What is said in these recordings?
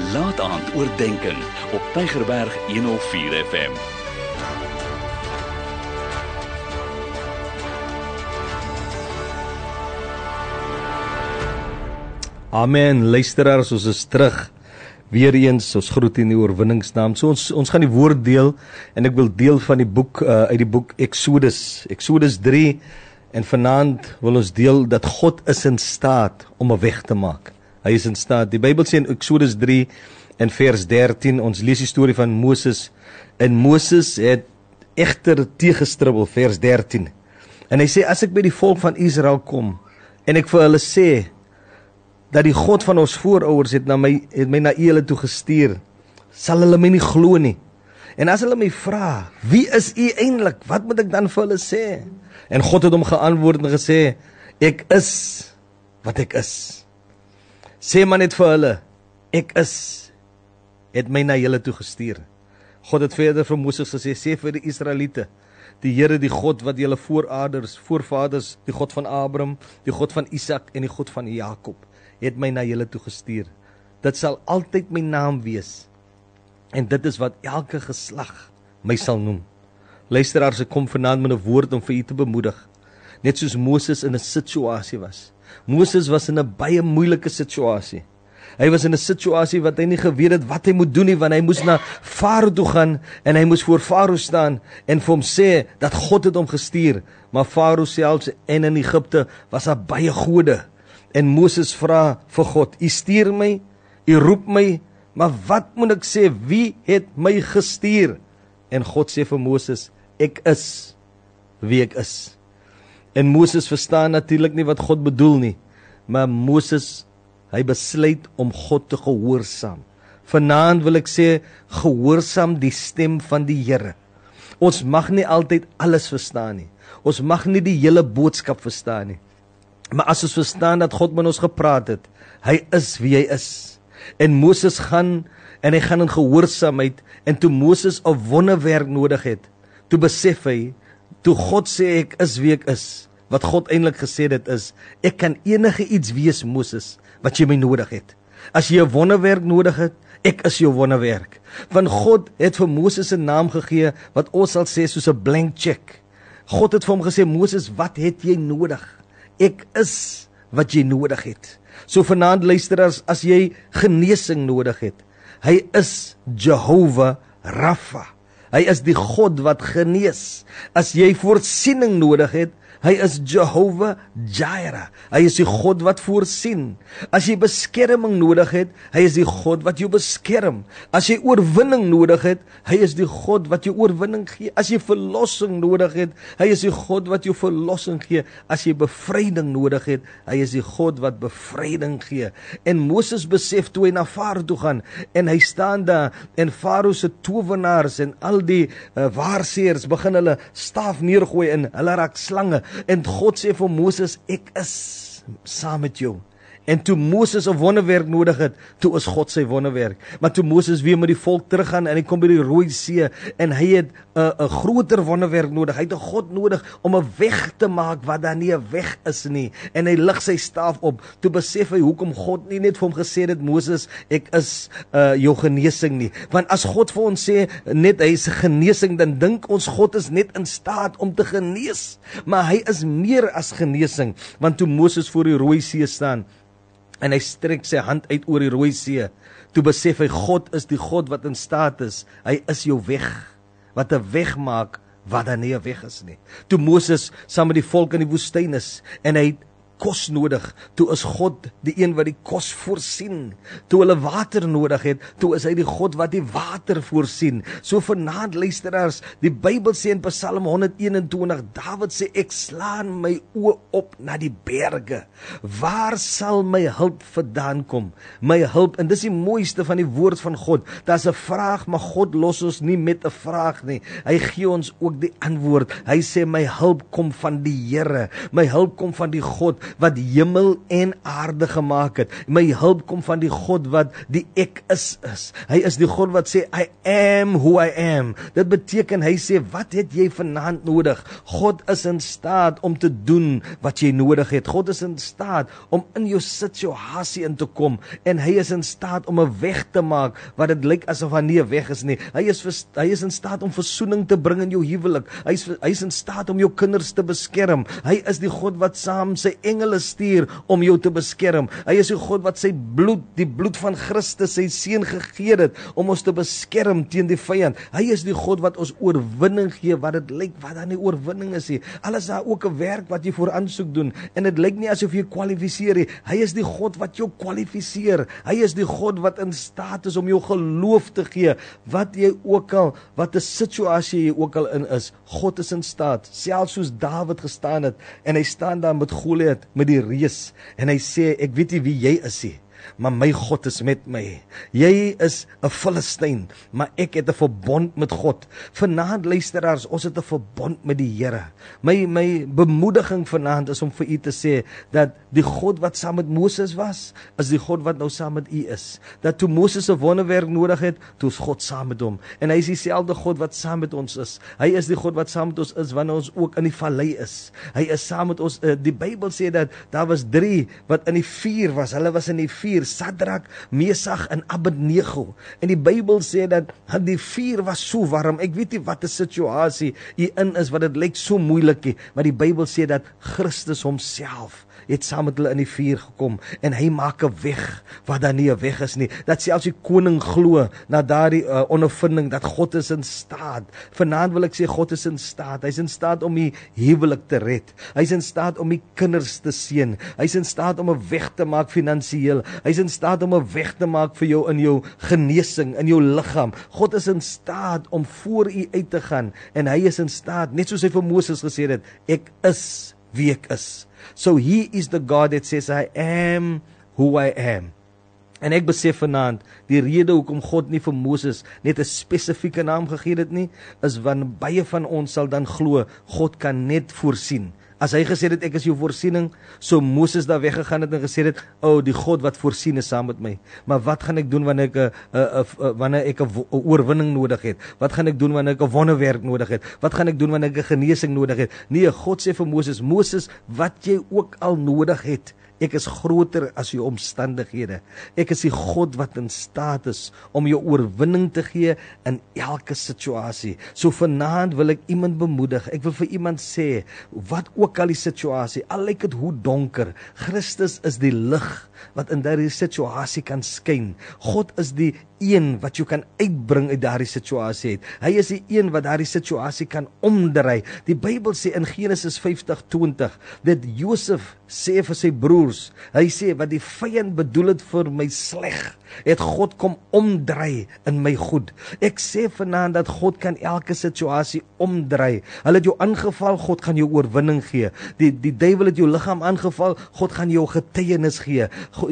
Laat aand oordenken op Tygerberg 104 FM. Amen, luisteraars, ons is terug. Weer eens, ons groet in die oorwinningsnaam. So ons gaan die woord deel, en ek wil deel van die boek, uit die boek Exodus 3, en vanaand wil ons deel dat God is in staat om 'n weg te maak. Hy is in staat. Die Bybel sê in Exodus 3 en vers 13, ons lees die storie van Moses, en Moses het egter teëgestribbel, vers 13, en hy sê, as ek by die volk van Israel kom, en ek vir hulle sê, dat die God van ons voorouers het my na julle toe gestuur, sal hulle my nie glo nie. En as hulle my vra, wie is u eintlik? Wat moet ek dan vir hulle sê? En God het hom geantwoord en gesê, ek is wat ek is. Sê maar net vir hulle, ek is, het my na julle toe gestuur. God het verder vir Moses gesê, sê vir die Israeliete, die Here, die God wat julle voorvaders, die God van Abraham, die God van Isak en die God van Jakob, het my na julle toe gestuur. Dit sal altyd my naam wees, en dit is wat elke geslag my sal noem. Luisteraars, ek kom vanaand met 'n woord om vir u te bemoedig, net soos Moses in 'n situasie was. Moses was in 'n baie moeilike situasie. Hy was in 'n situasie wat hy nie geweet het wat hy moet doen nie, want hy moes na Farao toe gaan, en hy moes voor Farao staan, en vir hom sê, dat God het hom gestuur, maar Farao selfs en in Egipte was daar baie gode. En Moses vra vir God, u stuur my, u roep my, maar wat moet ek sê, wie het my gestuur? En God sê vir Moses, ek is wie ek is. En Moses verstaan natuurlik nie wat God bedoel nie, maar Moses, hy besluit om God te gehoorsaam. Vanaand wil ek sê, gehoorsaam die stem van die Here. Ons mag nie altyd alles verstaan nie. Ons mag nie die hele boodskap verstaan nie. Maar as ons verstaan dat God met ons gepraat het, hy is wie hy is. En Moses gaan, en hy gaan in gehoorsaamheid, en toe Moses 'n wonderwerk nodig het, toe besef hy, toe God sê ek is wie ek is, wat God eintlik gesê dit is, ek kan enige iets wees, Moses, wat jy my nodig het. As jy 'n wonderwerk nodig het, ek is jou wonderwerk. Want God het vir Moses 'n naam gegee, wat ons sal sê soos 'n blank check. God het vir hom gesê, Moses, wat het jy nodig? Ek is wat jy nodig het. So vanaand, luisteraars, as jy genesing nodig het, hy is Jehovah Rapha. Hy is die God wat genees. As jy voorsiening nodig het, hy is Jehovah Jireh. Hy is die God wat voorsien. As jy beskerming nodig het, hy is die God wat jou beskerm. As jy oorwinning nodig het, hy is die God wat jou oorwinning gee. As jy verlossing nodig het, hy is die God wat jou verlossing gee. As jy bevryding nodig het, hy is die God wat bevryding gee. En Moses besef toe hy na Farao toe gaan, en hy staan daar, en Farao se towenaars en al die waarseers begin hulle staaf neergooi, en hulle raak slange. En God sê vir Moses, ek is saam met jou. En toe Moses 'n wonderwerk nodig het, toe is God sy wonderwerk. Maar toe Moses weer met die volk teruggaan, en hy kom by die Rooi See, en hy het 'n groter wonderwerk nodig. Hy het 'n God nodig om 'n weg te maak waar daar nie 'n weg is nie. En hy lig sy staaf op. Toe besef hy hoekom God nie net vir hom gesê het, Moses, ek is jou genesing nie. Want as God vir ons sê net hy is 'n genesing, dan dink ons God is net in staat om te genees. Maar hy is meer as genesing. Want toe Moses voor die Rooi See staan, en hy strek sy hand uit oor die Rooi See, toe besef hy, God is die God wat in staat is, hy is jou weg, wat 'n weg maak, waar daar nie 'n weg is nie. Toe Moses saam met die volk in die woestyn is, en hy het kos nodig, toe is God die een wat die kos voorsien. Toe hulle water nodig het, toe is hy die God wat die water voorsien. So vanaand, luisteraars, die Bybel sê in Psalm 121, Dawid sê, ek slaan my oë op na die berge. Waar sal my hulp vandaan kom? My hulp, en dis die mooiste van die woord van God. Daar's 'n vraag, maar God los ons nie met 'n vraag nie. Hy gee ons ook die antwoord. Hy sê, my hulp kom van die Here. My hulp kom van die God wat hemel en aarde gemaak het. My hulp kom van die God wat die ek is. Hy is die God wat sê, I am who I am. Dit beteken, hy sê, wat het jy vanaand nodig? God is in staat om te doen wat jy nodig het. God is in staat om in jou situasie in te kom, en hy is in staat om 'n weg te maak, wat dit lyk asof hy nie 'n weg is nie. Hy is in staat om versoening te bring in jou huwelik. Hy is in staat om jou kinders te beskerm. Hy is die God wat saam sy engele stuur om jou te beskerm. Hy is die God wat sy bloed, die bloed van Christus, sy seun gegee het, om ons te beskerm teen die vyand. Hy is die God wat ons oorwinning gee, wat dit lyk, wat daar nie oorwinning is nie. Alles daar ook 'n werk wat jy voor aansoek doen, en dit lyk nie asof jy kwalifiseer nie. Hy is die God wat jou kwalifiseer. Hy is die God wat in staat is om jou geloof te gee, wat 'n situasie jy ook al in is. God is in staat, selfs soos Dawid gestaan het, en hy staan daar met Goliat, met die reus, en hy sê, ek weet nie wie jy is nie, maar my God is met my. Jy is 'n Filistyn, maar ek het 'n verbond met God. Vanaand, luisteraars, ons het 'n verbond met die Here. My bemoediging vanaand is om vir u te sê, dat die God wat saam met Moses was, is die God wat nou saam met u is. Dat toe Moses 'n wonderwerk nodig het, toe is God saam met hom. En hy is dieselfde God wat saam met ons is. Hy is die God wat saam met ons is, wanneer ons ook in die vallei is. Hy is saam met ons. Die Bybel sê dat daar was 3 wat in die vuur was. Hulle was in die vuur, Sadrak, Mesach en Abednego. En die Bybel sê dat die vuur was so warm. Ek weet nie wat 'n situasie hierin is, wat dit lyk so moeilik nie, maar die Bybel sê dat Christus homself het saam met hulle in die vuur gekom, en hy maak 'n weg waar daar nie 'n weg is nie. Dat selfs die koning glo na daardie ondervinding, dat God is in staat. Vanaand wil ek sê, God is in staat. Hy's in staat om die huwelik te red. Hy's in staat om die kinders te seën. Hy's in staat om 'n weg te maak finansiëel. Hy's in staat om 'n weg te maak vir jou in jou genesing, in jou liggaam. God is in staat om voor u uit te gaan, en hy is in staat, net soos hy vir Moses gesê het, ek is wie ek is. So he is the God that says, I am who I am. En ek besef vanaand, die rede hoekom God nie vir Moses net 'n spesifieke naam gegee het nie, is want baie van ons sal dan glo, God kan net voorsien. As hy gesê het, ek is jou voorsiening, so Moses daar weggegaan het en gesê het, die God wat voorsien is saam met my. Maar wat gaan ek doen wanneer ek 'n oorwinning nodig het? Wat gaan ek doen wanneer ek 'n wonderwerk nodig het? Wat gaan ek doen wanneer ek 'n genesing nodig het? Nee, God sê vir Moses, Moses, wat jy ook al nodig het, ek is groter as jou omstandighede. Ek is die God wat in staat is om jou oorwinning te gee in elke situasie. So vanaand wil ek iemand bemoedig. Ek wil vir iemand sê, wat ook al die situasie, al lyk dit hoe donker, Christus is die lig wat in daardie situasie kan skyn. God is die een wat jou kan uitbring uit daardie situasie uit. Hy is die een wat daardie situasie kan omdraai. Die Bybel sê in Genesis 50:20 dat Josef sê vir sy broers, hy sê, wat die vyand bedoel het vir my sleg, het God kom omdraai in my goed. Ek sê vanaand dat God kan elke situasie omdraai. Hulle het jou aangeval, God gaan jou oorwinning gee. Die duiwel het jou liggaam aangeval, God gaan jou getuienis gee.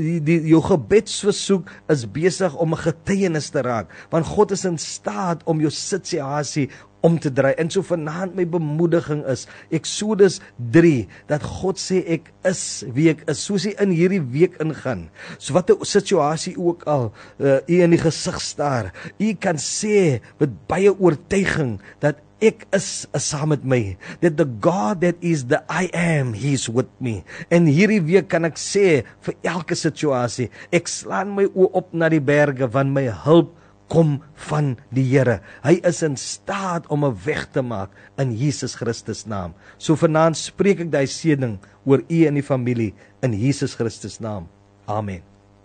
Jou gebedsversoek is besig om 'n getuienis te raak, want God is in staat om jou situasie om te draai. En so vanaand my bemoediging is, Eksodus 3, dat God sê, ek is wie ek is, soos hy in hierdie week ingaan, so wat 'n situasie ook al u in die gesig staar, u kan sê met baie oortuiging, dat ek is saam met my, that the God that is the I am, he is with me. En hierdie week kan ek sê, vir elke situasie, ek slaan my oë op na die berge, want my hulp kom van die Here. Hy is in staat om 'n weg te maak in Jesus Christus naam. So vanaand spreek ek daai seëning oor u en die familie in Jesus Christus naam. Amen.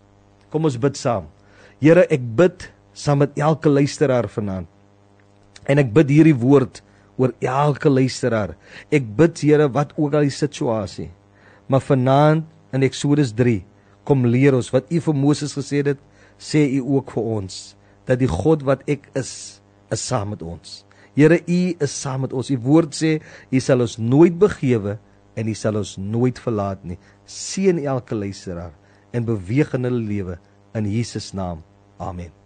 Kom ons bid saam. Here, ek bid saam met elke luisteraar vanaand. En ek bid hierdie woord oor elke luisteraar. Ek bid, Here, wat ook al die situasie, maar vanaand in Eksodus 3, kom leer ons wat u vir Moses gesê het, sê u ook vir ons, dat die God wat ek is saam met ons. Here, u is saam met ons. U woord sê, u sal ons nooit begewe en u sal ons nooit verlaat nie. Seën elke luisteraar en beweeg in hulle lewe in Jesus naam. Amen.